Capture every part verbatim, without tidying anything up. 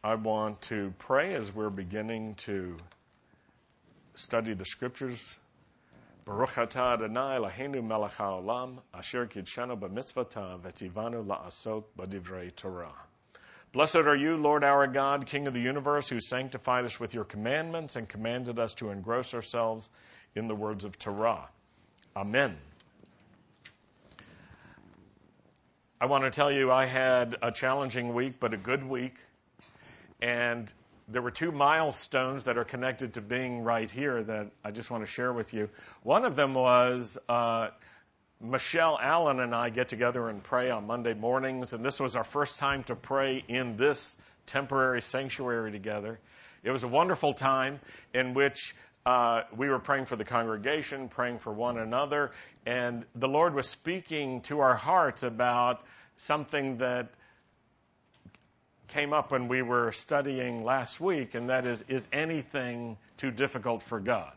I want to pray as we're beginning to study the Scriptures. Baruch atah Adonai Eloheinu melech haolam, asher kidshanu b'mitzvotav v'tzivanu la'asok b'divrei Torah. Blessed are you, Lord our God, King of the universe, who sanctified us with your commandments and commanded us to engross ourselves in the words of Torah. Amen. I want to tell you I had a challenging week, but a good week. And there were two milestones that are connected to being right here that I just want to share with you. One of them was uh, Michelle Allen and I get together and pray on Monday mornings, and this was our first time to pray in this temporary sanctuary together. It was a wonderful time in which uh, we were praying for the congregation, praying for one another, and the Lord was speaking to our hearts about something that came up when we were studying last week, and that is, is anything too difficult for God?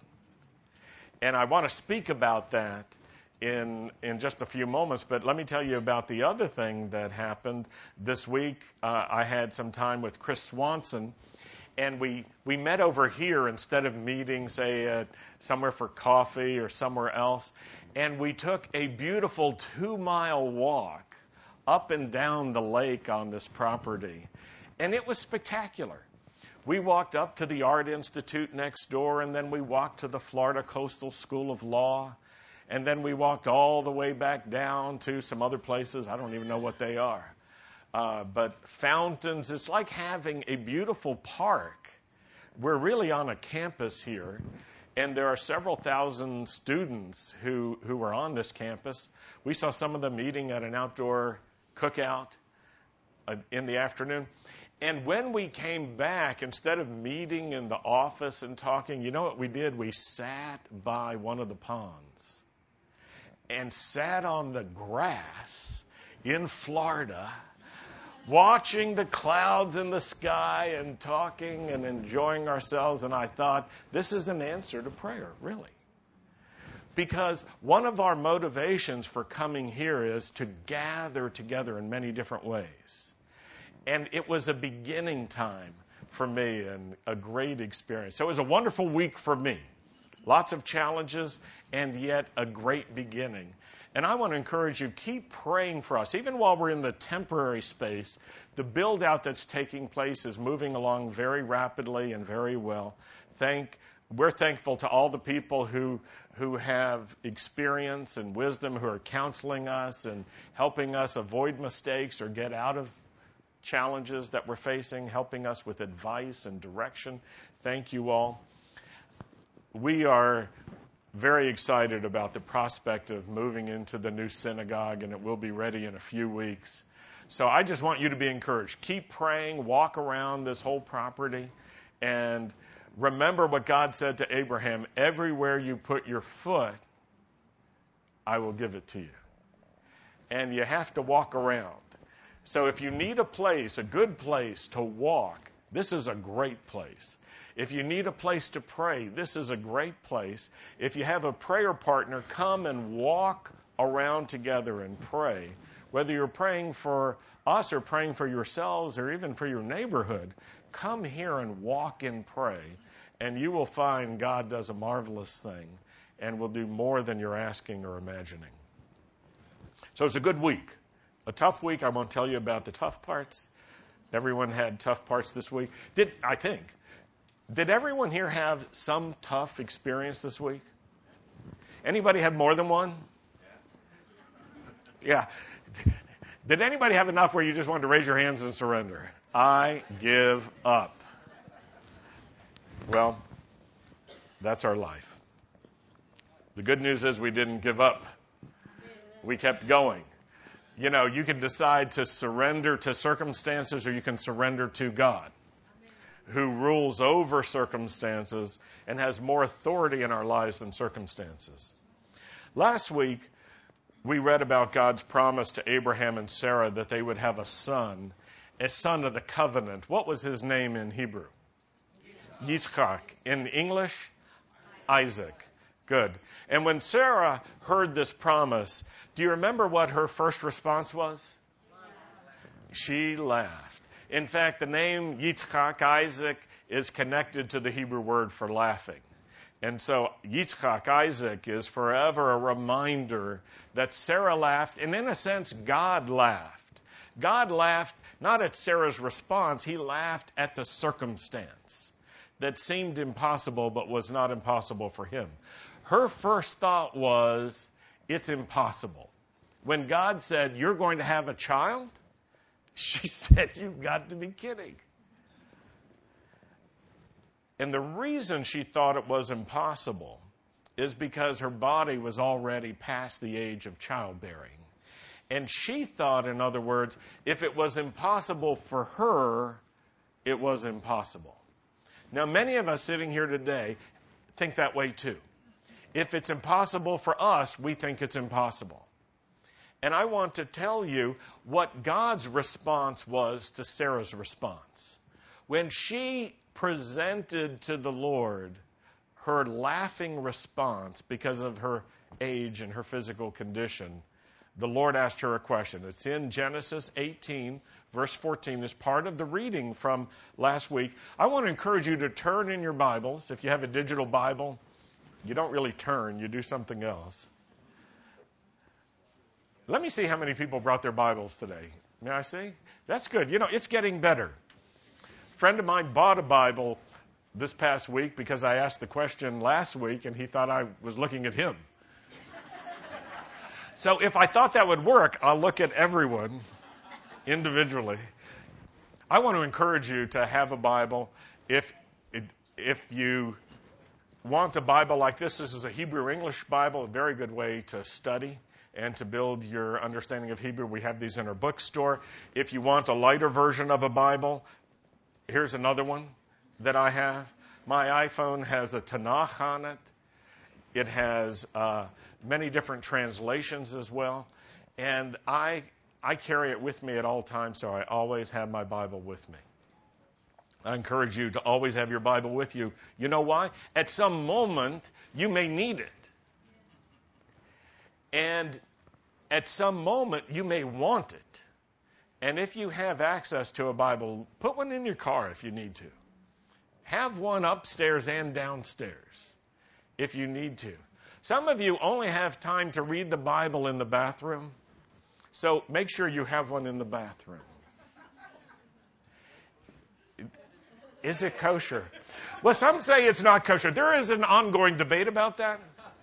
And I want to speak about that in in just a few moments, but let me tell you about the other thing that happened this week. Uh, I had some time with Chris Swanson, and we, we met over here instead of meeting, say, at somewhere for coffee or somewhere else, and we took a beautiful two-mile walk up and down the lake on this property. And it was spectacular. We walked up to the Art Institute next door, and then we walked to the Florida Coastal School of Law, and then we walked all the way back down to some other places. I don't even know what they are. Uh, but fountains, it's like having a beautiful park. We're really on a campus here, and there are several thousand students who, who are on this campus. We saw some of them eating at an outdoor cookout uh, in the afternoon. And when we came back, instead of meeting in the office and talking, you know what we did? We sat by one of the ponds and sat on the grass in Florida, watching the clouds in the sky and talking and enjoying ourselves. And I thought, this is an answer to prayer, really. Because one of our motivations for coming here is to gather together in many different ways. And it was a beginning time for me and a great experience. So it was a wonderful week for me. Lots of challenges and yet a great beginning. And I want to encourage you, keep praying for us. Even while we're in the temporary space, the build-out that's taking place is moving along very rapidly and very well. Thank We're thankful to all the people who who have experience and wisdom, who are counseling us and helping us avoid mistakes or get out of challenges that we're facing, helping us with advice and direction. Thank you all. We are very excited about the prospect of moving into the new synagogue, and it will be ready in a few weeks. So I just want you to be encouraged. Keep praying, walk around this whole property, and remember what God said to Abraham, everywhere you put your foot, I will give it to you. And you have to walk around. So if you need a place, a good place to walk, this is a great place. If you need a place to pray, this is a great place. If you have a prayer partner, come and walk around together and pray. Whether you're praying for us or praying for yourselves or even for your neighborhood, come here and walk and pray, and you will find God does a marvelous thing and will do more than you're asking or imagining. So it's a good week. A tough week. I won't tell you about the tough parts. Everyone had tough parts this week. Did I think? Did everyone here have some tough experience this week? Anybody have more than one? Yeah. Did anybody have enough where you just wanted to raise your hands and surrender? I give up. Well, that's our life. The good news is we didn't give up. We kept going. You know, you can decide to surrender to circumstances or you can surrender to God, who rules over circumstances and has more authority in our lives than circumstances. Last week, we read about God's promise to Abraham and Sarah that they would have a son, a son of the covenant. What was his name in Hebrew? Yitzchak. In English? Isaac. Good. And when Sarah heard this promise, do you remember what her first response was? She laughed. In fact, the name Yitzchak, Isaac, is connected to the Hebrew word for laughing. And so Yitzchak, Isaac, is forever a reminder that Sarah laughed, and in a sense, God laughed. God laughed not at Sarah's response, he laughed at the circumstance that seemed impossible but was not impossible for him. Her first thought was, it's impossible. When God said, you're going to have a child, she said, you've got to be kidding. And the reason she thought it was impossible is because her body was already past the age of childbearing. And she thought, in other words, if it was impossible for her, it was impossible. Now, many of us sitting here today think that way too. If it's impossible for us, we think it's impossible. And I want to tell you what God's response was to Sarah's response. When she presented to the Lord her laughing response because of her age and her physical condition, the Lord asked her a question. It's in Genesis eighteen, verse fourteen. It's part of the reading from last week. I want to encourage you to turn in your Bibles. If you have a digital Bible, you don't really turn, you do something else. Let me see how many people brought their Bibles today. May I see? That's good. You know, it's getting better. A friend of mine bought a Bible this past week because I asked the question last week and he thought I was looking at him. So if I thought that would work, I'll look at everyone individually. I want to encourage you to have a Bible. If if you want a Bible like this, this is a Hebrew-English Bible, a very good way to study and to build your understanding of Hebrew. We have these in our bookstore. If you want a lighter version of a Bible, here's another one that I have. My iPhone has a Tanakh on it. It has uh, many different translations as well. And I I carry it with me at all times, so I always have my Bible with me. I encourage you to always have your Bible with you. You know why? At some moment, you may need it. And at some moment, you may want it. And if you have access to a Bible, put one in your car if you need to. Have one upstairs and downstairs if you need to. Some of you only have time to read the Bible in the bathroom, so make sure you have one in the bathroom. Is it kosher? Well, some say it's not kosher. There is an ongoing debate about that.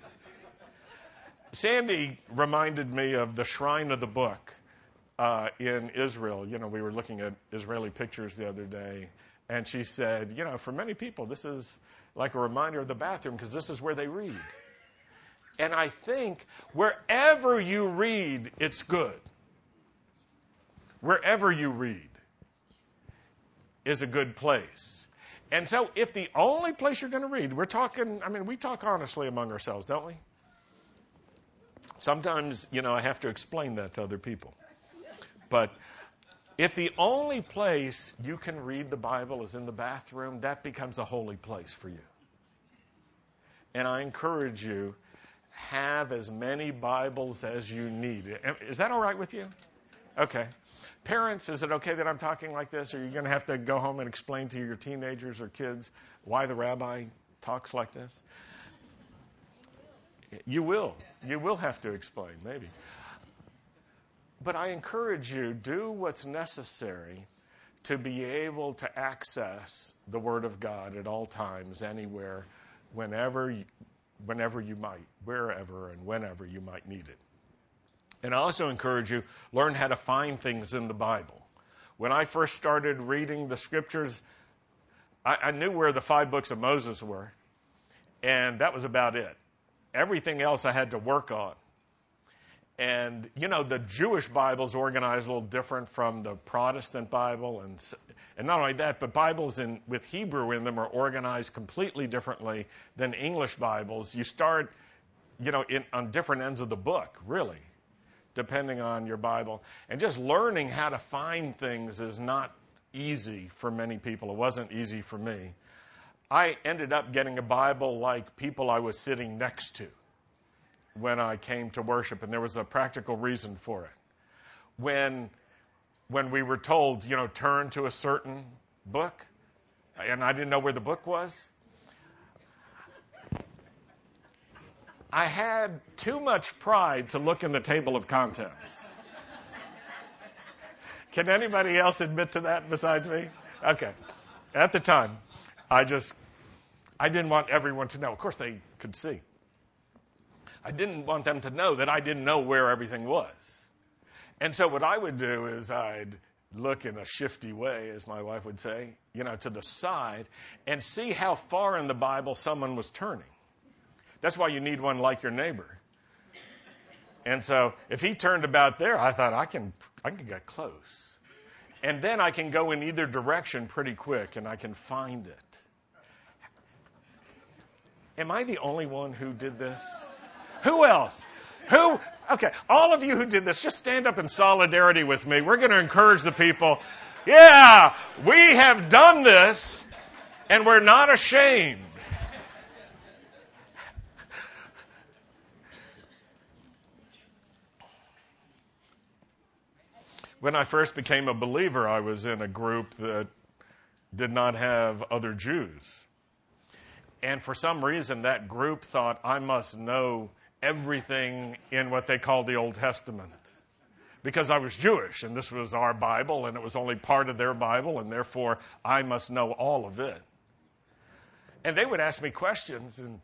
Sandy reminded me of the Shrine of the Book uh, in Israel. You know, we were looking at Israeli pictures the other day, and she said, you know, for many people, this is like a reminder of the bathroom because this is where they read. And I think wherever you read, it's good. Wherever you read is a good place. And so if the only place you're going to read, we're talking, I mean, we talk honestly among ourselves, don't we? Sometimes, you know, I have to explain that to other people. But if the only place you can read the Bible is in the bathroom, that becomes a holy place for you. And I encourage you, have as many Bibles as you need. Is that all right with you? Okay. Parents, is it okay that I'm talking like this? Or are you going to have to go home and explain to your teenagers or kids why the rabbi talks like this? You will. You will have to explain, maybe. But I encourage you, do what's necessary to be able to access the Word of God at all times, anywhere, whenever you, whenever you might, wherever and whenever you might need it. And I also encourage you, learn how to find things in the Bible. When I first started reading the Scriptures, I, I knew where the five books of Moses were, and that was about it. Everything else I had to work on. And, you know, the Jewish Bible is organized a little different from the Protestant Bible. And and not only that, but Bibles in, with Hebrew in them are organized completely differently than English Bibles. You start, you know, in, on different ends of the book, really, depending on your Bible. And just learning how to find things is not easy for many people. It wasn't easy for me. I ended up getting a Bible like people I was sitting next to when I came to worship, and there was a practical reason for it. When when we were told, you know, turn to a certain book, and I didn't know where the book was. I had too much pride to look in the table of contents. Can anybody else admit to that besides me? Okay. At the time, I just, I didn't want everyone to know. Of course, they could see. I didn't want them to know that I didn't know where everything was. And so what I would do is I'd look in a shifty way, as my wife would say, you know, to the side and see how far in the Bible someone was turning. That's why you need one like your neighbor. And so if he turned about there, I thought I can I can get close. And then I can go in either direction pretty quick and I can find it. Am I the only one who did this? Who else? Who? Okay, all of you who did this, just stand up in solidarity with me. We're going to encourage the people. Yeah, we have done this, and we're not ashamed. When I first became a believer, I was in a group that did not have other Jews. And for some reason, that group thought I must know everything in what they called the Old Testament. Because I was Jewish, and this was our Bible, and it was only part of their Bible, and therefore I must know all of it. And they would ask me questions, and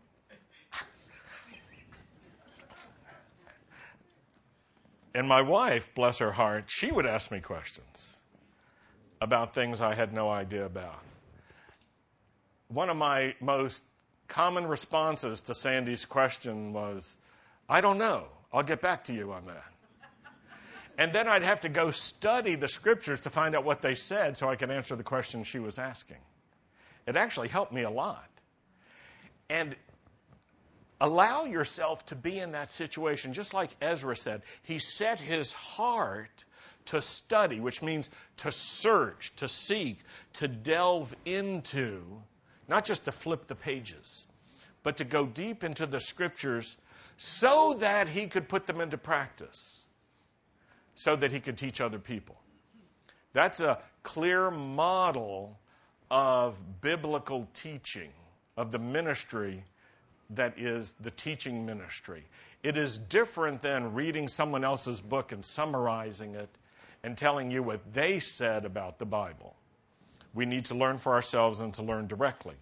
and my wife, bless her heart, she would ask me questions about things I had no idea about. One of my most common responses to Sandy's question was, I don't know. I'll get back to you on that. And then I'd have to go study the scriptures to find out what they said so I could answer the question she was asking. It actually helped me a lot. And allow yourself to be in that situation, just like Ezra said. He set his heart to study, which means to search, to seek, to delve into, not just to flip the pages, but to go deep into the scriptures so that he could put them into practice, so that he could teach other people. That's a clear model of biblical teaching, of the ministry that is the teaching ministry. It is different than reading someone else's book and summarizing it and telling you what they said about the Bible. We need to learn for ourselves and to learn directly.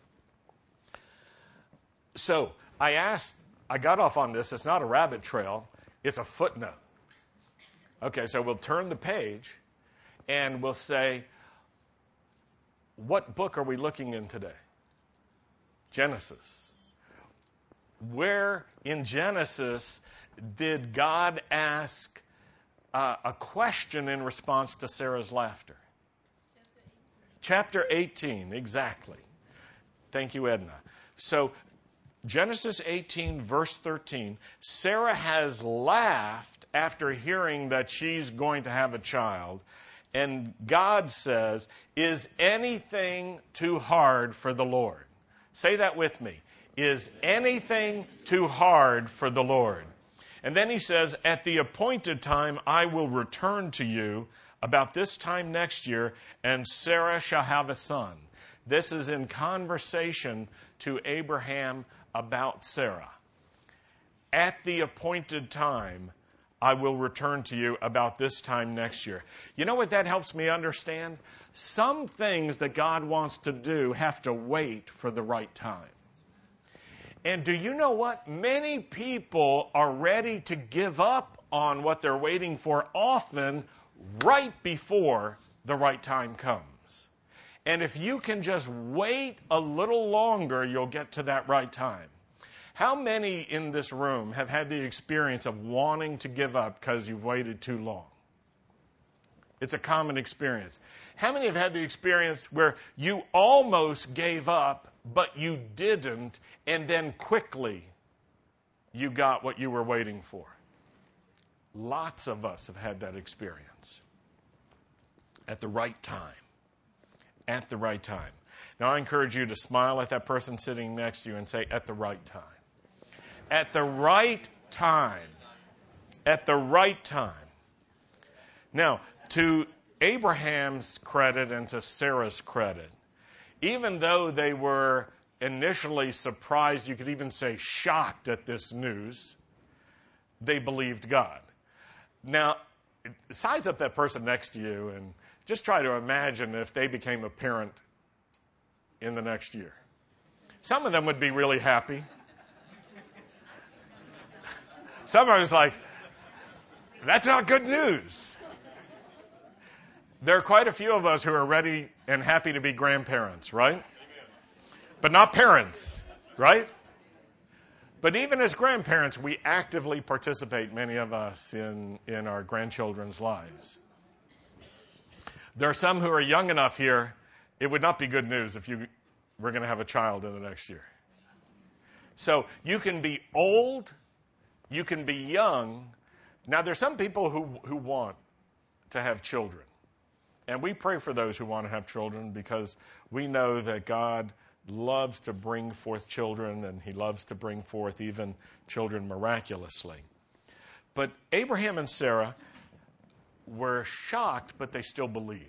So I asked, I got off on this. It's not a rabbit trail. It's a footnote. Okay, so we'll turn the page and we'll say, what book are we looking in today? Genesis. Where in Genesis did God ask uh, a question in response to Sarah's laughter? Chapter eighteen, exactly. Thank you, Edna. So Genesis eighteen, verse thirteen, Sarah has laughed after hearing that she's going to have a child. And God says, is anything too hard for the Lord? Say that with me. Is anything too hard for the Lord? And then he says, at the appointed time, I will return to you about this time next year, and Sarah shall have a son. This is in conversation to Abraham about Sarah. At the appointed time, I will return to you about this time next year. You know what that helps me understand? Some things that God wants to do have to wait for the right time. And do you know what? Many people are ready to give up on what they're waiting for often right before the right time comes. And if you can just wait a little longer, you'll get to that right time. How many in this room have had the experience of wanting to give up because you've waited too long? It's a common experience. How many have had the experience where you almost gave up, but you didn't, and then quickly you got what you were waiting for? Lots of us have had that experience. At the right time. At the right time. Now I encourage you to smile at that person sitting next to you and say, at the right time. At the right time. At the right time. Now, To Abraham's credit and to Sarah's credit, even though they were initially surprised, you could even say shocked at this news, they believed God. Now, size up that person next to you and just try to imagine if they became a parent in the next year. Some of them would be really happy. Some of them was like, that's not good news. There are quite a few of us who are ready and happy to be grandparents, right? But not parents, right? But even as grandparents, we actively participate, many of us, in, in our grandchildren's lives. There are some who are young enough here, it would not be good news if you were going to have a child in the next year. So you can be old, you can be young. Now, there's some people who, who want to have children. And we pray for those who want to have children because we know that God loves to bring forth children, and he loves to bring forth even children miraculously. But Abraham and Sarah were shocked, but they still believed.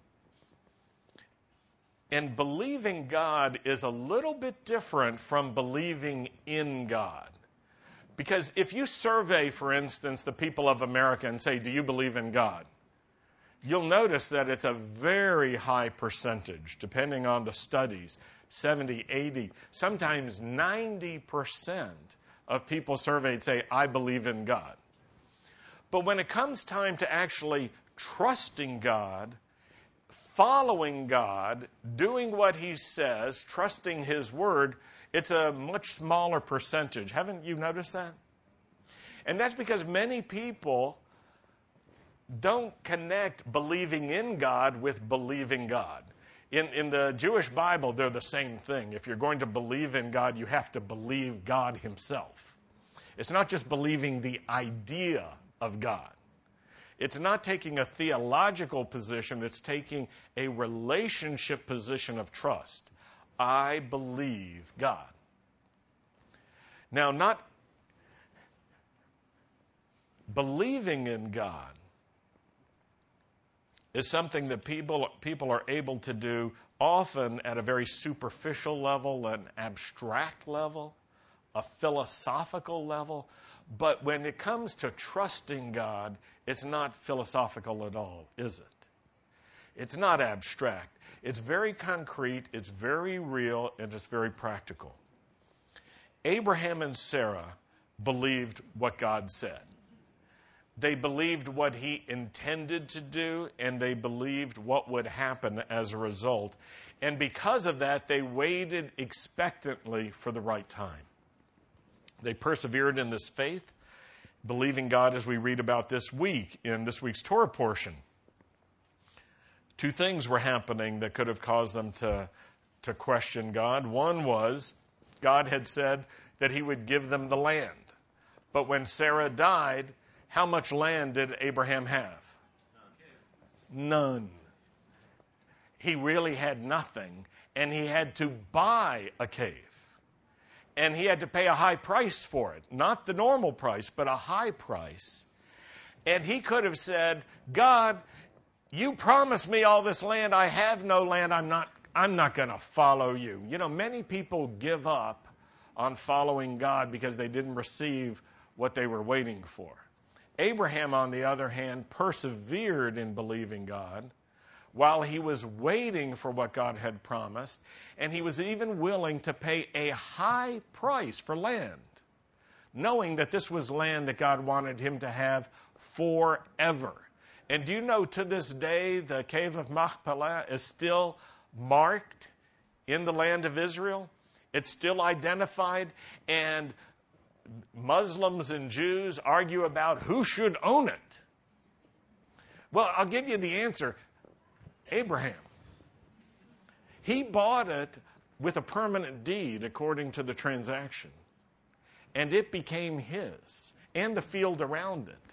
And believing God is a little bit different from believing in God. Because if you survey, for instance, the people of America and say, do you believe in God? You'll notice that it's a very high percentage, depending on the studies, seventy, eighty, sometimes ninety percent of people surveyed say, I believe in God. But when it comes time to actually trusting God, following God, doing what he says, trusting his word, it's a much smaller percentage. Haven't you noticed that? And that's because many people don't connect believing in God with believing God. In, in the Jewish Bible, they're the same thing. If you're going to believe in God, you have to believe God himself. It's not just believing the idea of God. It's not taking a theological position. It's taking a relationship position of trust. I believe God. Now, not believing in God is something that people, people are able to do often at a very superficial level, an abstract level, a philosophical level. But when it comes to trusting God, it's not philosophical at all, is it? It's not abstract. It's very concrete, it's very real, and it's very practical. Abraham and Sarah believed what God said. They believed what he intended to do, and they believed what would happen as a result. And because of that, they waited expectantly for the right time. They persevered in this faith, believing God as we read about this week in this week's Torah portion. Two things were happening that could have caused them to, to question God. One was God had said that he would give them the land. But when Sarah died, how much land did Abraham have? None. He really had nothing, and he had to buy a cave. And he had to pay a high price for it. Not the normal price, but a high price. And he could have said, God, you promised me all this land. I have no land. I'm not, I'm not going to follow you. You know, many people give up on following God because they didn't receive what they were waiting for. Abraham, on the other hand, persevered in believing God while he was waiting for what God had promised, and he was even willing to pay a high price for land, knowing that this was land that God wanted him to have forever. And do you know, to this day, the cave of Machpelah is still marked in the land of Israel? It's still identified, and Muslims and Jews argue about who should own it. Well, I'll give you the answer. Abraham. He bought it with a permanent deed according to the transaction. And it became his, and the field around it.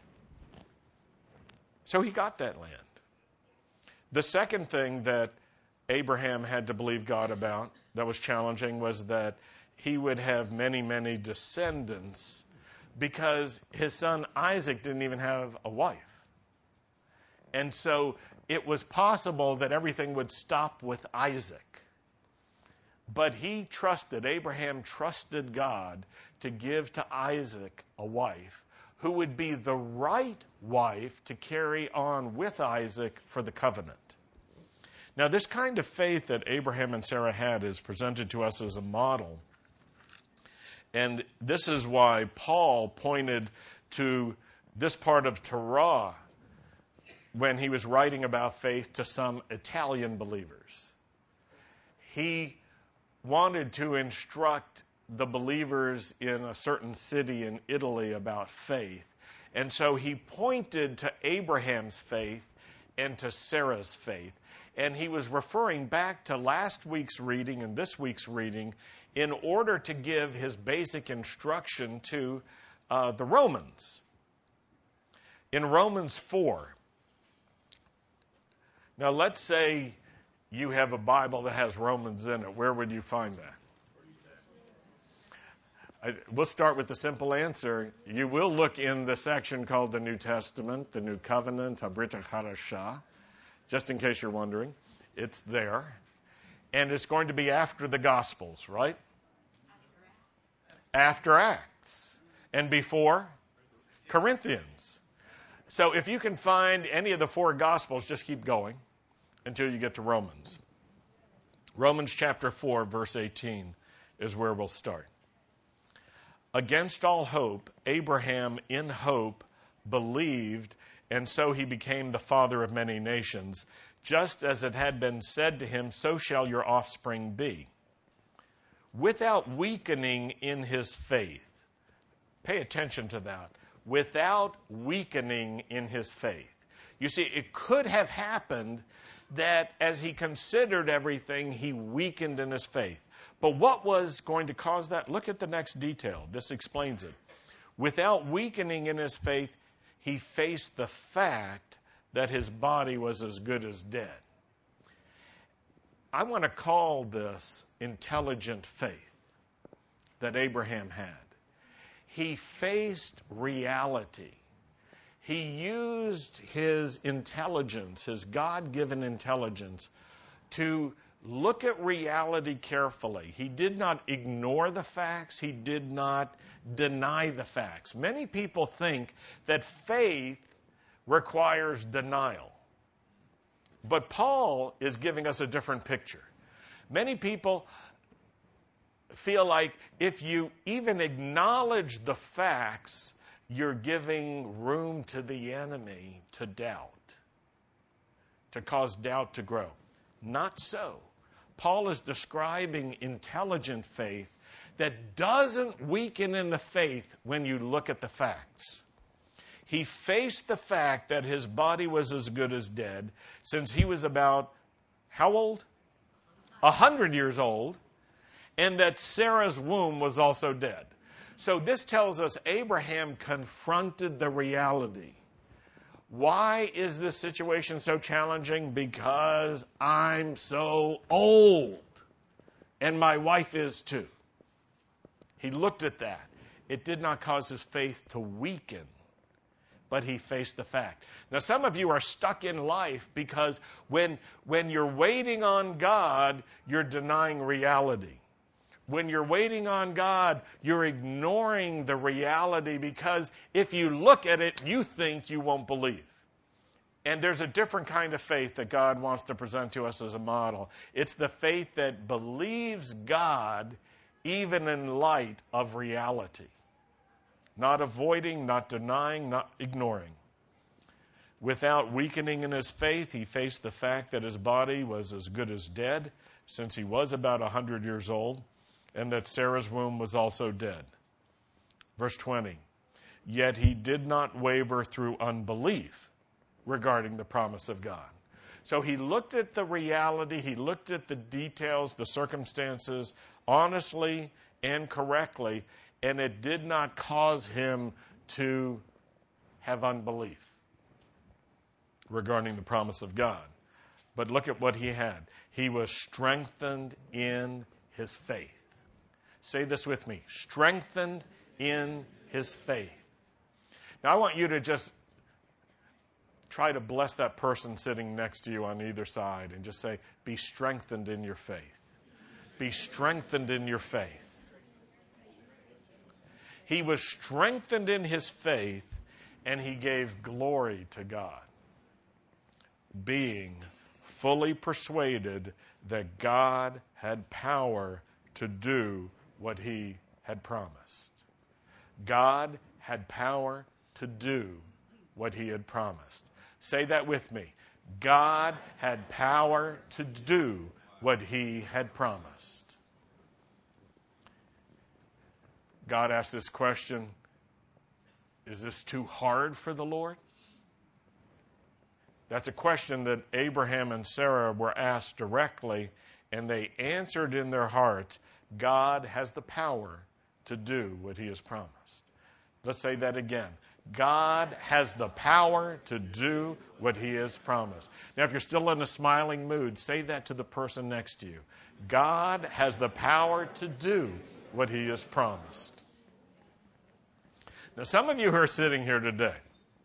So he got that land. The second thing that Abraham had to believe God about that was challenging was that he would have many, many descendants because his son Isaac didn't even have a wife. And so it was possible that everything would stop with Isaac. But he trusted, Abraham trusted God to give to Isaac a wife who would be the right wife to carry on with Isaac for the covenant. Now, this kind of faith that Abraham and Sarah had is presented to us as a model. And this is why Paul pointed to this part of Torah when he was writing about faith to some Italian believers. He wanted to instruct the believers in a certain city in Italy about faith. And so he pointed to Abraham's faith and to Sarah's faith. And he was referring back to last week's reading and this week's reading in order to give his basic instruction to uh, the Romans. In Romans four, now let's say you have a Bible that has Romans in it. Where would you find that? I, we'll start with the simple answer. You will look in the section called the New Testament, the New Covenant, Habrit HaCharashah, just in case you're wondering. It's there. And it's going to be after the Gospels, right? After Acts. And before Corinthians. So if you can find any of the four Gospels, just keep going until you get to Romans. Romans chapter four, verse eighteen is where we'll start. Against all hope, Abraham in hope believed, and so he became the father of many nations. Just as it had been said to him, so shall your offspring be. Without weakening in his faith. Pay attention to that. Without weakening in his faith. You see, it could have happened that as he considered everything, he weakened in his faith. But what was going to cause that? Look at the next detail. This explains it. Without weakening in his faith, he faced the fact that his body was as good as dead. I want to call this intelligent faith that Abraham had. He faced reality. He used his intelligence, his God-given intelligence, to look at reality carefully. He did not ignore the facts. He did not deny the facts. Many people think that faith requires denial. But Paul is giving us a different picture. Many people feel like if you even acknowledge the facts, you're giving room to the enemy to doubt, to cause doubt to grow. Not so. Paul is describing intelligent faith that doesn't weaken in the faith when you look at the facts. He faced the fact that his body was as good as dead since he was about, how old? A hundred years old, and that Sarah's womb was also dead. So this tells us Abraham confronted the reality. Why is this situation so challenging? Because I'm so old, and my wife is too. He looked at that. It did not cause his faith to weaken, but he faced the fact. Now, some of you are stuck in life because when, when you're waiting on God, you're denying reality. When you're waiting on God, you're ignoring the reality because if you look at it, you think you won't believe. And there's a different kind of faith that God wants to present to us as a model. It's the faith that believes God even in light of reality. Not avoiding, not denying, not ignoring. Without weakening in his faith, he faced the fact that his body was as good as dead since he was about one hundred years old, and that Sarah's womb was also dead. Verse twenty, yet he did not waver through unbelief regarding the promise of God. So he looked at the reality, he looked at the details, the circumstances, honestly and correctly, and it did not cause him to have unbelief regarding the promise of God. But look at what he had. He was strengthened in his faith. Say this with me. Strengthened in his faith. Now I want you to just try to bless that person sitting next to you on either side and just say, be strengthened in your faith. Be strengthened in your faith. He was strengthened in his faith, and he gave glory to God, being fully persuaded that God had power to do what he had promised. God had power to do what he had promised. Say that with me. God had power to do what he had promised. God asked this question, is this too hard for the Lord? That's a question that Abraham and Sarah were asked directly, and they answered in their hearts, God has the power to do what he has promised. Let's say that again. God has the power to do what he has promised. Now, if you're still in a smiling mood, say that to the person next to you. God has the power to do what he has promised. Now, some of you who are sitting here today,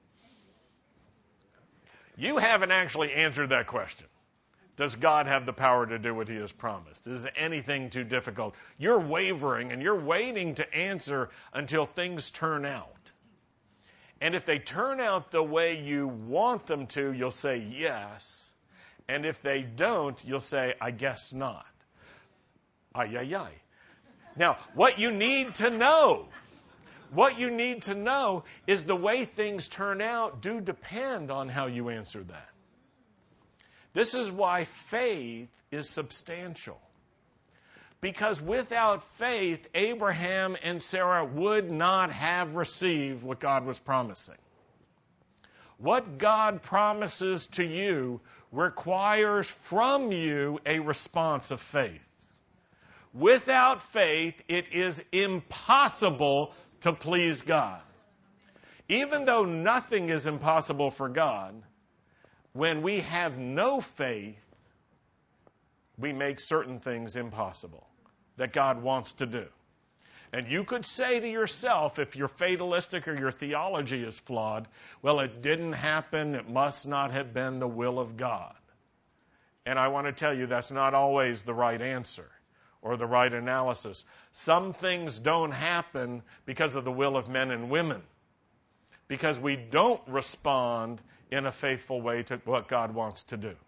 you haven't actually answered that question. Does God have the power to do what he has promised? Is anything too difficult? You're wavering and you're waiting to answer until things turn out. And if they turn out the way you want them to, you'll say yes. And if they don't, you'll say, I guess not. Ay, ay, ay. Now, what you need to know, what you need to know is the way things turn out do depend on how you answer that. This is why faith is substantial. Because without faith, Abraham and Sarah would not have received what God was promising. What God promises to you requires from you a response of faith. Without faith, it is impossible to please God. Even though nothing is impossible for God, when we have no faith, we make certain things impossible that God wants to do. And you could say to yourself, if you're fatalistic or your theology is flawed, well, it didn't happen, it must not have been the will of God. And I want to tell you that's not always the right answer or the right analysis. Some things don't happen because of the will of men and women, because we don't respond in a faithful way to what God wants to do.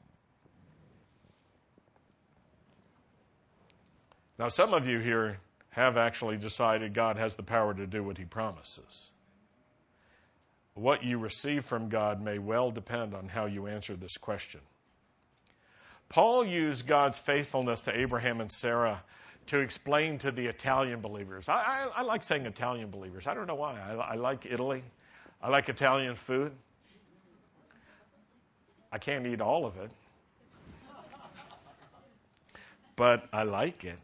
Now, some of you here have actually decided God has the power to do what he promises. What you receive from God may well depend on how you answer this question. Paul used God's faithfulness to Abraham and Sarah to explain to the Italian believers. I, I, I like saying Italian believers. I don't know why. I, I like Italy. I like Italian food. I can't eat all of it, but I like it.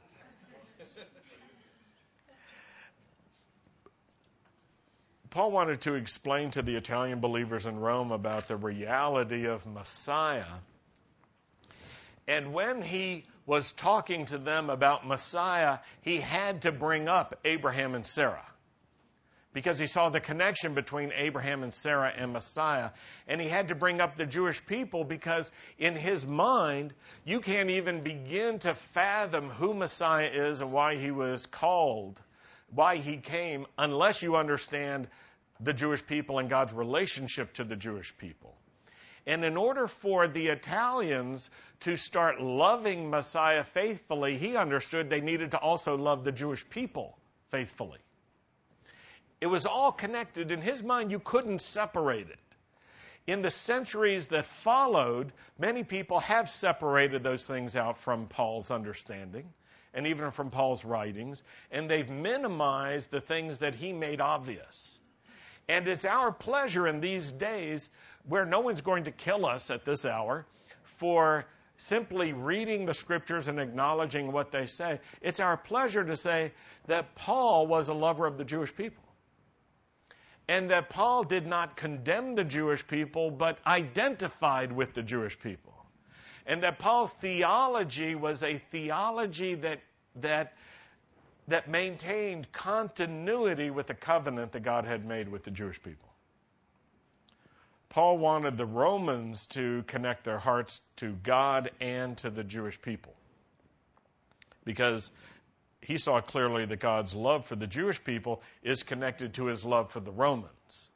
Paul wanted to explain to the Italian believers in Rome about the reality of Messiah. And when he was talking to them about Messiah, he had to bring up Abraham and Sarah, because he saw the connection between Abraham and Sarah and Messiah. And he had to bring up the Jewish people because in his mind, you can't even begin to fathom who Messiah is and why he was called, why he came, unless you understand the Jewish people and God's relationship to the Jewish people. And in order for the Italians to start loving Messiah faithfully, he understood they needed to also love the Jewish people faithfully. It was all connected. In his mind, you couldn't separate it. In the centuries that followed, many people have separated those things out from Paul's understanding and even from Paul's writings, and they've minimized the things that he made obvious. And it's our pleasure in these days, where no one's going to kill us at this hour for simply reading the scriptures and acknowledging what they say. It's our pleasure to say that Paul was a lover of the Jewish people, and that Paul did not condemn the Jewish people, but identified with the Jewish people. And that Paul's theology was a theology that that that maintained continuity with the covenant that God had made with the Jewish people. Paul wanted the Romans to connect their hearts to God and to the Jewish people, because he saw clearly that God's love for the Jewish people is connected to his love for the Romans.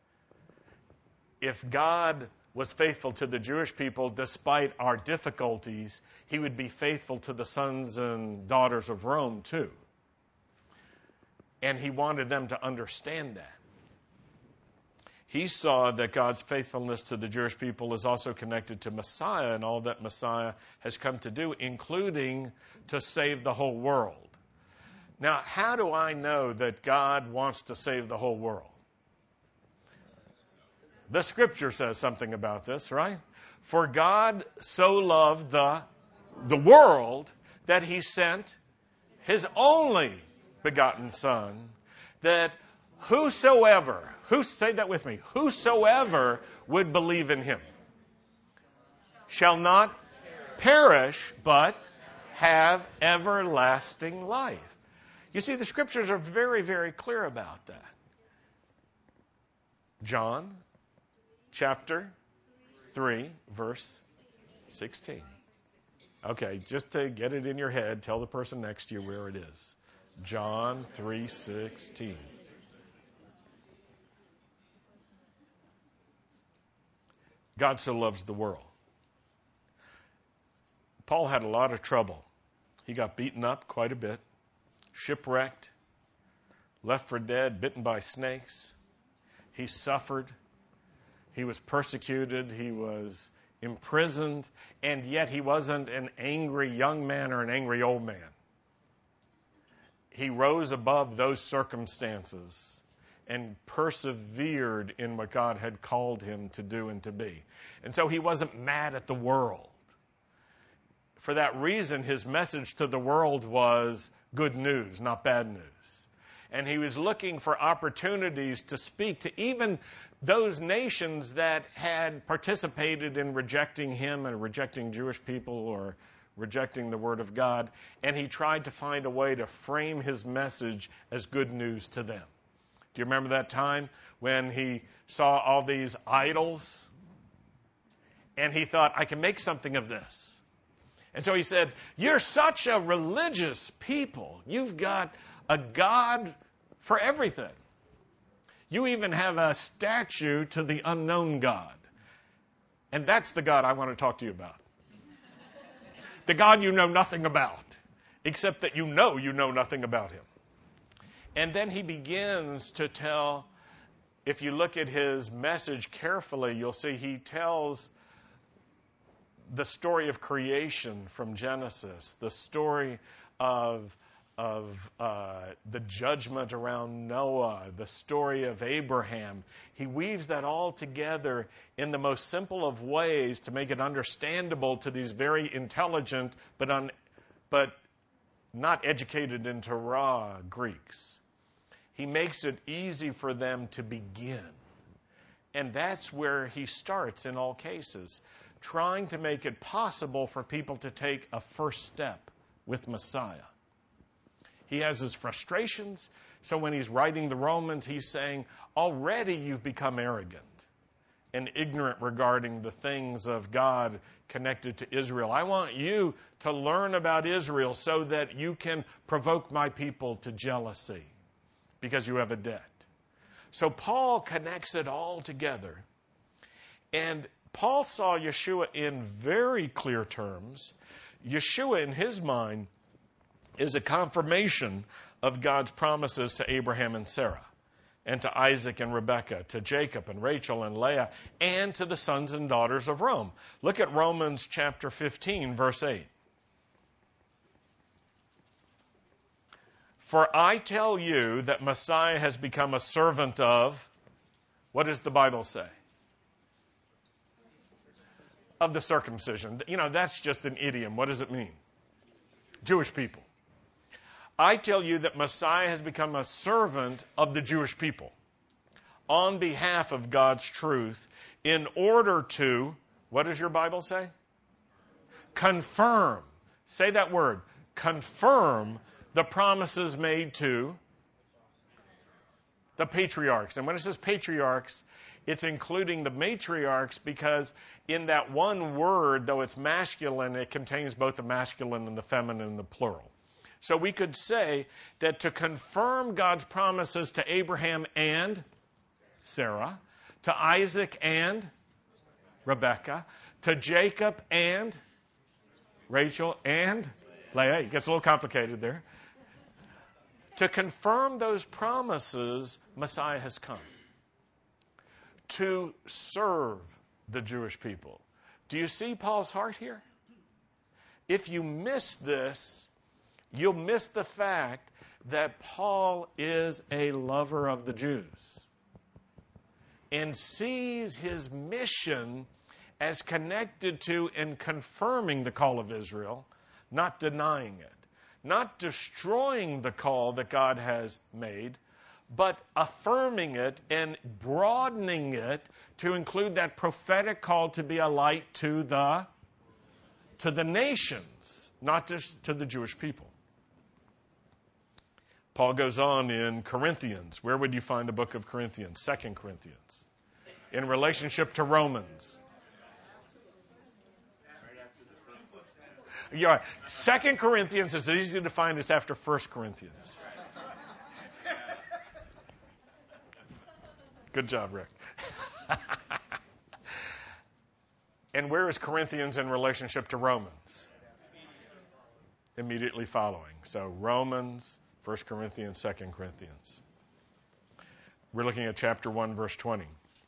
If God was faithful to the Jewish people despite our difficulties, he would be faithful to the sons and daughters of Rome too. And he wanted them to understand that. He saw that God's faithfulness to the Jewish people is also connected to Messiah and all that Messiah has come to do, including to save the whole world. Now, how do I know that God wants to save the whole world? The Scripture says something about this, right? For God so loved the, the world that he sent his only begotten Son, that whosoever, who say that with me, whosoever would believe in him shall not perish, but have everlasting life. You see, the Scriptures are very, very clear about that. John chapter three, verse sixteen. Okay, just to get it in your head, tell the person next to you where it is. John three sixteen. God so loves the world. Paul had a lot of trouble. He got beaten up quite a bit, shipwrecked, left for dead, bitten by snakes. He suffered. He was persecuted. He was imprisoned. And yet he wasn't an angry young man or an angry old man. He rose above those circumstances and persevered in what God had called him to do and to be. And so he wasn't mad at the world. For that reason, his message to the world was good news, not bad news. And he was looking for opportunities to speak to even those nations that had participated in rejecting him and rejecting Jewish people or rejecting the Word of God. And he tried to find a way to frame his message as good news to them. Do you remember that time when he saw all these idols? And he thought, I can make something of this. And so he said, you're such a religious people. You've got a God for everything. You even have a statue to the unknown God. And that's the God I want to talk to you about. The God you know nothing about, except that you know you know nothing about him. And then he begins to tell, if you look at his message carefully, you'll see he tells the story of creation from Genesis, the story of, of uh, the judgment around Noah, the story of Abraham. He weaves that all together in the most simple of ways to make it understandable to these very intelligent but, un, but not educated in Torah Greeks. He makes it easy for them to begin. And that's where he starts in all cases, trying to make it possible for people to take a first step with Messiah. He has his frustrations, so when he's writing the Romans, he's saying, already you've become arrogant and ignorant regarding the things of God connected to Israel. I want you to learn about Israel so that you can provoke my people to jealousy because you have a debt. So Paul connects it all together. And Paul saw Yeshua in very clear terms. Yeshua, in his mind, is a confirmation of God's promises to Abraham and Sarah, and to Isaac and Rebekah, to Jacob and Rachel and Leah, and to the sons and daughters of Rome. Look at Romans chapter fifteen, verse eight. For I tell you that Messiah has become a servant of, what does the Bible say? Of the circumcision. You know, that's just an idiom. What does it mean? Jewish people. I tell you that Messiah has become a servant of the Jewish people on behalf of God's truth in order to, what does your Bible say? Confirm. Say that word. Confirm the promises made to the patriarchs. And when it says patriarchs, it's including the matriarchs because in that one word, though it's masculine, it contains both the masculine and the feminine and the plural. So we could say that to confirm God's promises to Abraham and Sarah, to Isaac and Rebekah, to Jacob and Rachel and Leah, it gets a little complicated there. To confirm those promises, Messiah has come to serve the Jewish people. Do you see Paul's heart here? If you miss this, you'll miss the fact that Paul is a lover of the Jews and sees his mission as connected to and confirming the call of Israel, not denying it, not destroying the call that God has made, but affirming it and broadening it to include that prophetic call to be a light to the, to the nations, not just to the Jewish people. Paul goes on in Corinthians. Where would you find the book of Corinthians? Second Corinthians. In relationship to Romans. Yeah, Second Corinthians is easy to find. It's after First Corinthians. Good job, Rick. And where is Corinthians in relationship to Romans? Immediately following. So Romans, First Corinthians, Second Corinthians. We're looking at chapter one, verse twenty.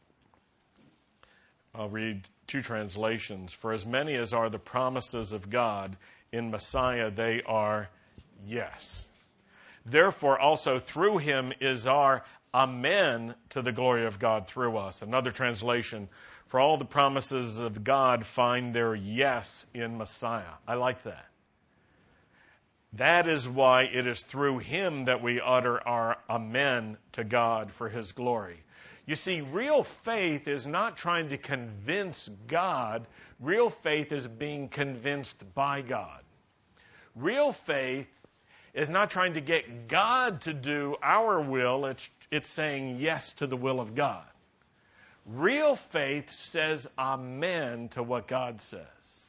I'll read two translations. For as many as are the promises of God in Messiah, they are yes. Therefore also through him is our amen to the glory of God through us. Another translation, for all the promises of God find their yes in Messiah. I like that. That is why it is through him that we utter our amen to God for his glory. You see, real faith is not trying to convince God. Real faith is being convinced by God. Real faith is not trying to get God to do our will. It's, it's saying yes to the will of God. Real faith says amen to what God says.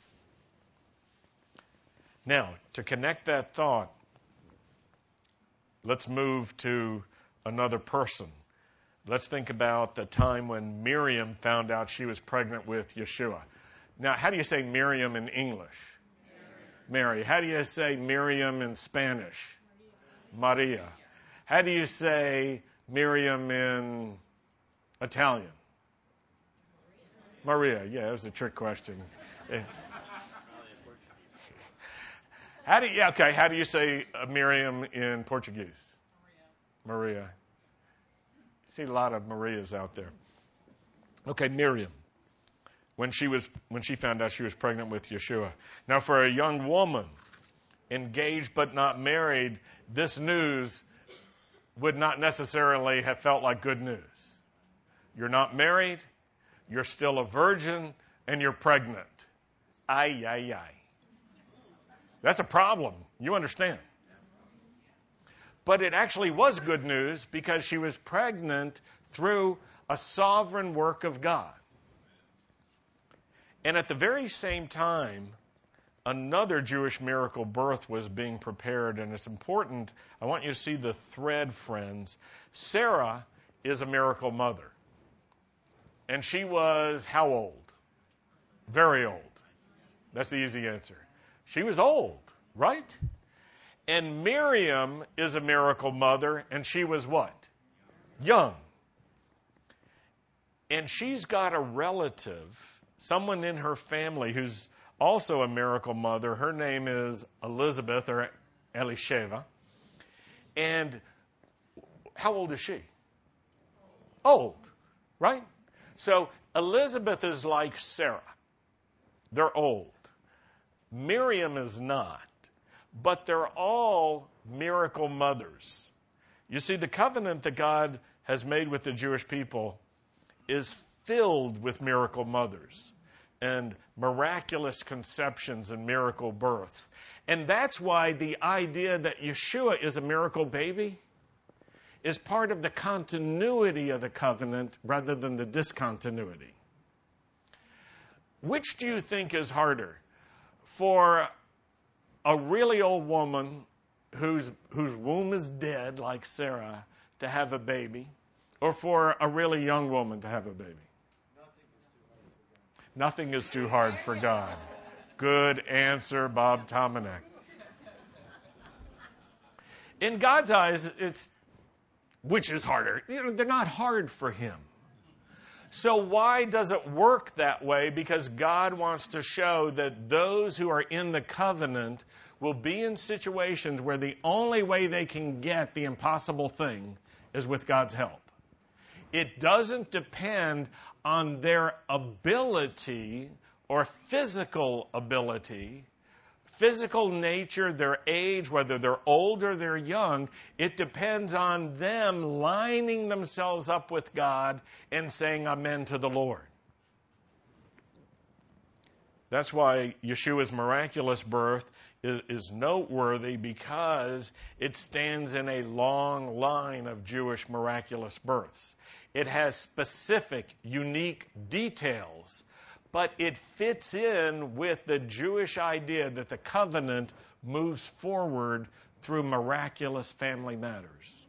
Now, to connect that thought, let's move to another person. Let's think about the time when Miriam found out she was pregnant with Yeshua. Now, how do you say Miriam in English? Mary. Mary. How do you say Miriam in Spanish? Maria. Maria. How do you say Miriam in Italian? Maria. Maria. Yeah, it was a trick question. How do you, yeah, okay, how do you say uh, Miriam in Portuguese? Maria. Maria. See a lot of Marias out there. Okay, Miriam. When she was when she found out she was pregnant with Yeshua. Now, for a young woman, engaged but not married, this news would not necessarily have felt like good news. You're not married, you're still a virgin, and you're pregnant. Ay, ay, ay. That's a problem. You understand. But it actually was good news because she was pregnant through a sovereign work of God. And at the very same time, another Jewish miracle birth was being prepared, and it's important. I want you to see the thread, friends. Sarah is a miracle mother. And she was how old? Very old. That's the easy answer. She was old, right? And Miriam is a miracle mother, and she was what? Young. And she's got a relative, someone in her family who's also a miracle mother. Her name is Elizabeth, or Elisheva. And how old is she? Old, right? So Elizabeth is like Sarah. They're old. Miriam is not. But they're all miracle mothers. You see, the covenant that God has made with the Jewish people is filled with miracle mothers and miraculous conceptions and miracle births. And that's why the idea that Yeshua is a miracle baby is part of the continuity of the covenant rather than the discontinuity. Which do you think is harder? For a really old woman whose, whose womb is dead, like Sarah, to have a baby, or for a really young woman to have a baby? Nothing is too hard for God. Good answer, Bob Tomanek. In God's eyes, it's which is harder? You know, they're not hard for him. So why does it work that way? Because God wants to show that those who are in the covenant will be in situations where the only way they can get the impossible thing is with God's help. It doesn't depend on their ability or physical ability, physical nature, their age, whether they're old or they're young. It depends on them lining themselves up with God and saying amen to the Lord. That's why Yeshua's miraculous birth is, is noteworthy, because it stands in a long line of Jewish miraculous births. It has specific, unique details, but it fits in with the Jewish idea that the covenant moves forward through miraculous family matters.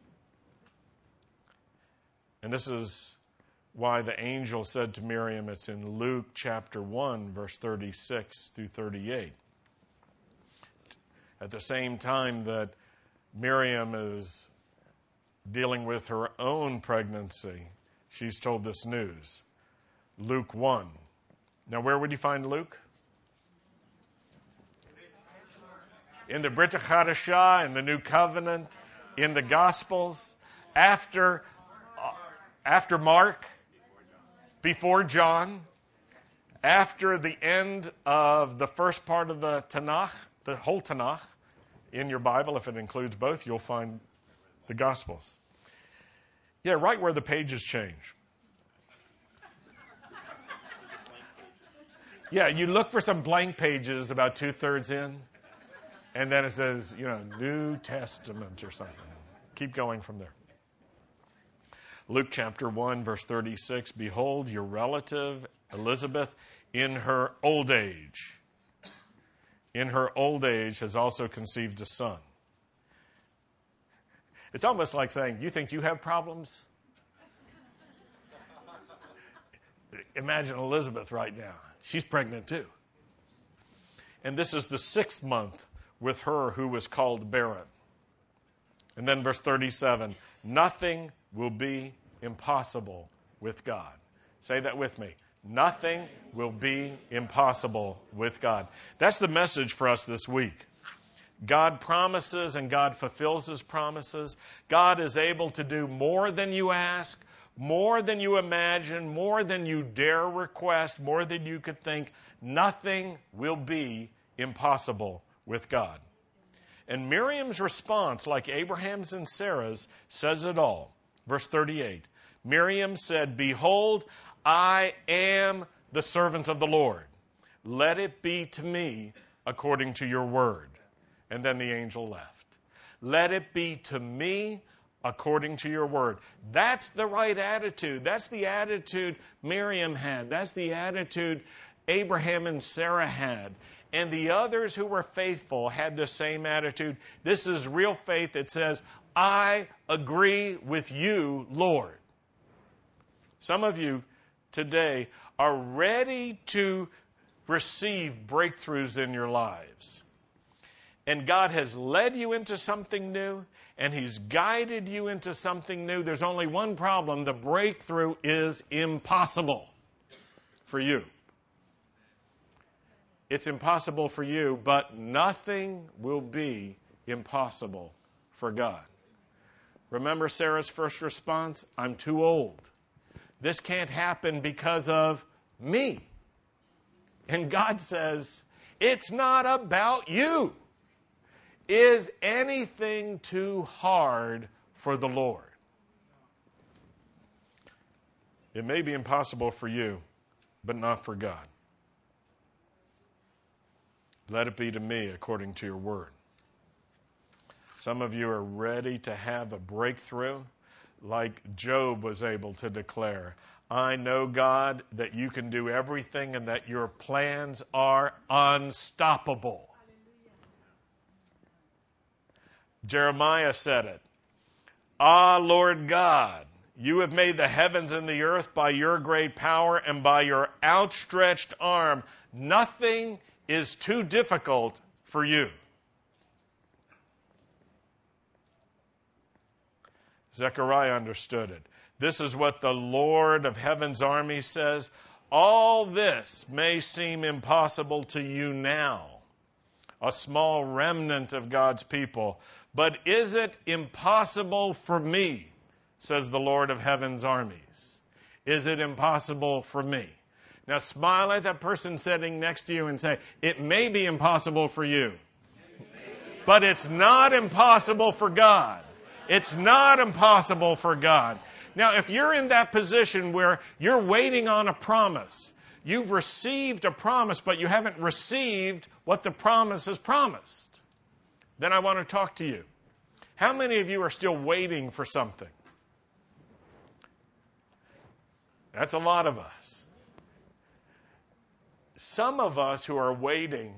And this is why the angel said to Miriam, it's in Luke chapter one, verse thirty-six through thirty-eight. At the same time that Miriam is dealing with her own pregnancy, she's told this news. Luke one. Now, where would you find Luke? In the Brit Chadashah, in the New Covenant, in the Gospels, after, uh, after Mark, before John, after the end of the first part of the Tanakh, the whole Tanakh, in your Bible, if it includes both, you'll find the Gospels. Yeah, right where the pages change. Yeah, you look for some blank pages about two-thirds in, and then it says, you know, New Testament or something. Keep going from there. Luke chapter one, verse thirty-six, behold, your relative Elizabeth in her old age, in her old age has also conceived a son. It's almost like saying, you think you have problems? Imagine Elizabeth right now. She's pregnant too. And this is the sixth month with her who was called barren. And then verse thirty-seven, nothing will be impossible with God. Say that with me. Nothing will be impossible with God. That's the message for us this week. God promises and God fulfills his promises. God is able to do more than you ask, more than you imagine, more than you dare request, more than you could think. Nothing will be impossible with God. And Miriam's response, like Abraham's and Sarah's, says it all. Verse thirty-eight, Miriam said, behold, I am the servant of the Lord. Let it be to me according to your word. And then the angel left. Let it be to me according to your word. That's the right attitude. That's the attitude Miriam had. That's the attitude Abraham and Sarah had. And the others who were faithful had the same attitude. This is real faith. It says, I agree with you, Lord. Some of you today are ready to receive breakthroughs in your lives. And God has led you into something new, and he's guided you into something new. There's only one problem. The breakthrough is impossible for you. It's impossible for you, but nothing will be impossible for God. Remember Sarah's first response? I'm too old. This can't happen because of me. And God says, it's not about you. Is anything too hard for the Lord? It may be impossible for you, but not for God. Let it be to me according to your word. Some of you are ready to have a breakthrough. like Job was able to declare, I know, God, that you can do everything and that your plans are unstoppable. Jeremiah said it. Ah, Lord God, you have made the heavens and the earth by your great power and by your outstretched arm. Nothing is too difficult for you. Zechariah understood it. This is what the Lord of heaven's army says. All this may seem impossible to you now, a small remnant of God's people. But is it impossible for me, says the Lord of heaven's armies? Is it impossible for me? Now smile at that person sitting next to you and say, it may be impossible for you, but it's not impossible for God. It's not impossible for God. Now, if you're in that position where you're waiting on a promise, you've received a promise, but you haven't received what the promise has promised, then I want to talk to you. How many of you are still waiting for something? That's a lot of us. Some of us who are waiting,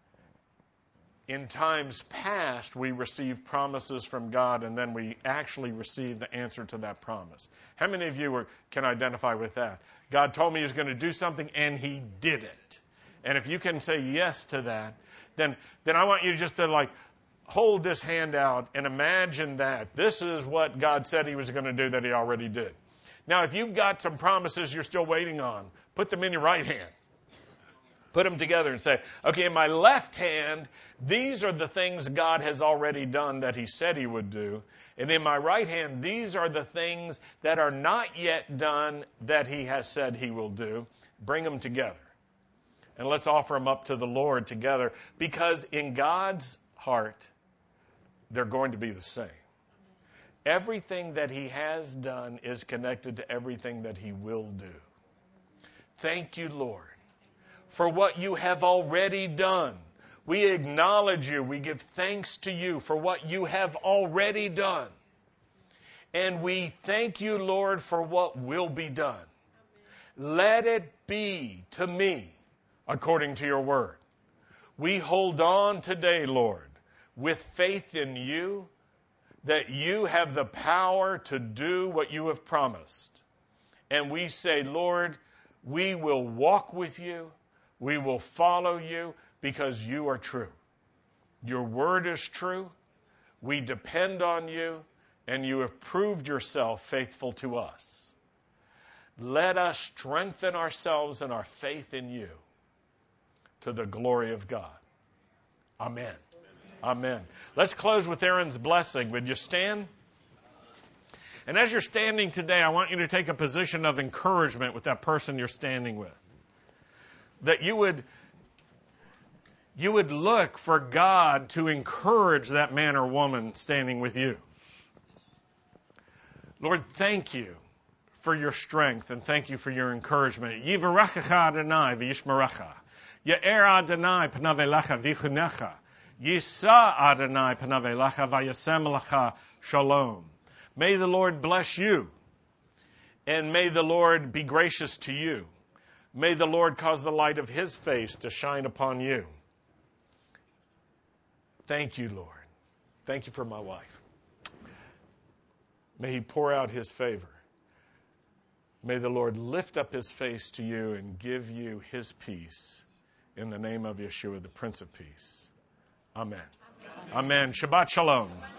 in times past, we received promises from God, and then we actually received the answer to that promise. How many of you are, can identify with that? God told me He was going to do something, and He did it. And if you can say yes to that, then, then I want you just to like hold this hand out and imagine that. This is what God said He was going to do that He already did. Now, if you've got some promises you're still waiting on, put them in your right hand. Put them together and say, okay, in my left hand, these are the things God has already done that He said He would do. And in my right hand, these are the things that are not yet done that He has said He will do. Bring them together. And let's offer them up to the Lord together, because in God's heart, they're going to be the same. Everything that He has done is connected to everything that He will do. Thank you, Lord, for what you have already done. We acknowledge you. We give thanks to you for what you have already done. And we thank you, Lord, for what will be done. Let it be to me according to your word. We hold on today, Lord, with faith in you, that you have the power to do what you have promised. And we say, Lord, we will walk with you. We will follow you because you are true. Your word is true. We depend on you, and you have proved yourself faithful to us. Let us strengthen ourselves in our faith in you to the glory of God. Amen. Amen. Let's close with Aaron's blessing. Would you stand? And as you're standing today, I want you to take a position of encouragement with that person you're standing with. That you would, you would look for God to encourage that man or woman standing with you. Lord, thank you for your strength, and thank you for your encouragement. Yivarechecha Adonai v'yishmerecha. Ye'er Adonai panav elecha v'yichunecha. Yisa Adonai panav elecha v'yasem lecha shalom. May the Lord bless you, and may the Lord be gracious to you. May the Lord cause the light of His face to shine upon you. Thank you, Lord. Thank you for my wife. May He pour out His favor. May the Lord lift up His face to you and give you His peace. In the name of Yeshua, the Prince of Peace. Amen. Amen. Amen. Shabbat Shalom.